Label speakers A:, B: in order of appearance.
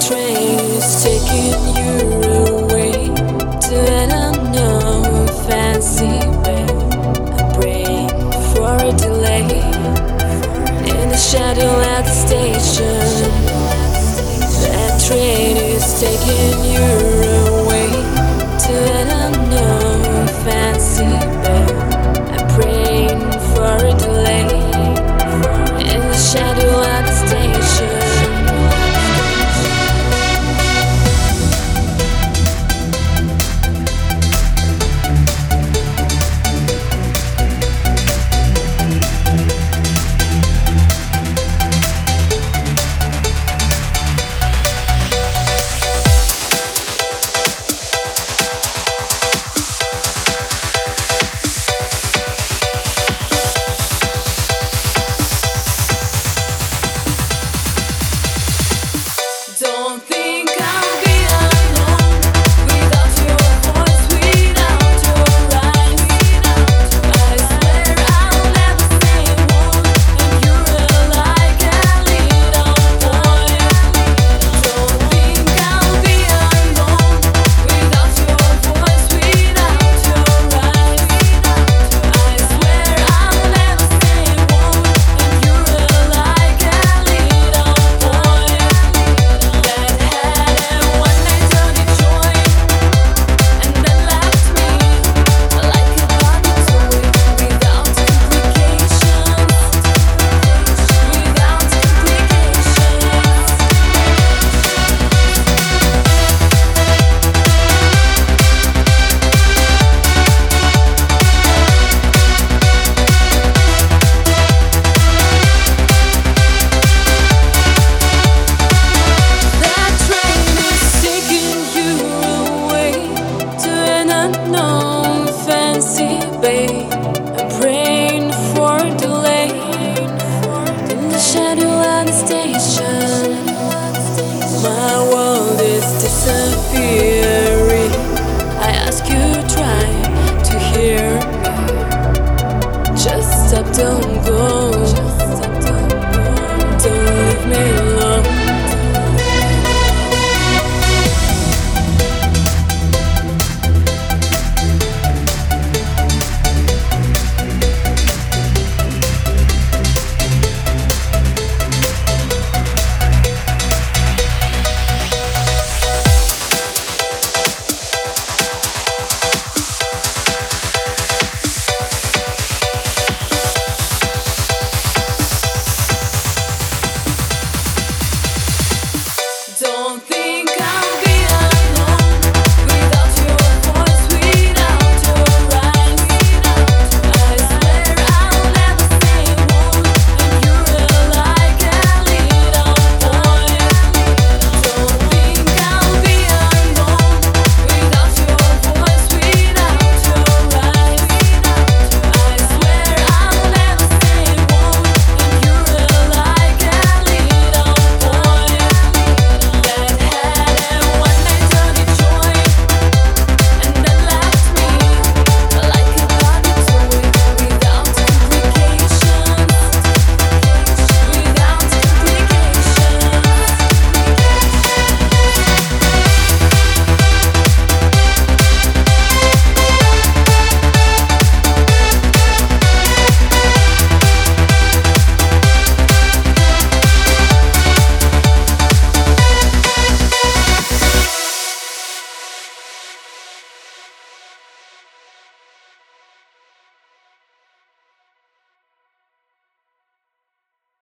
A: train is taking you away to an unknown fancy way. I'm praying for a delay in the shadow at the station. That train is taking you away to an unknown fancy way. I'm praying for a delay in the shadow at the station. Don't think I'll be alone without your voice, without your eyes. I swear I'll never say a word, and you're like a little boy. Don't think I'll be alone without your voice, without your eyes. I swear I'll never say a word, and you're like a little boy. That had a one-night only joy, and then left me like a Barbie toy, without complications, without complications. That train is taking you away to an unknown fancy bay. I'm praying for a delay in the shadow at the station. My world is disappearing.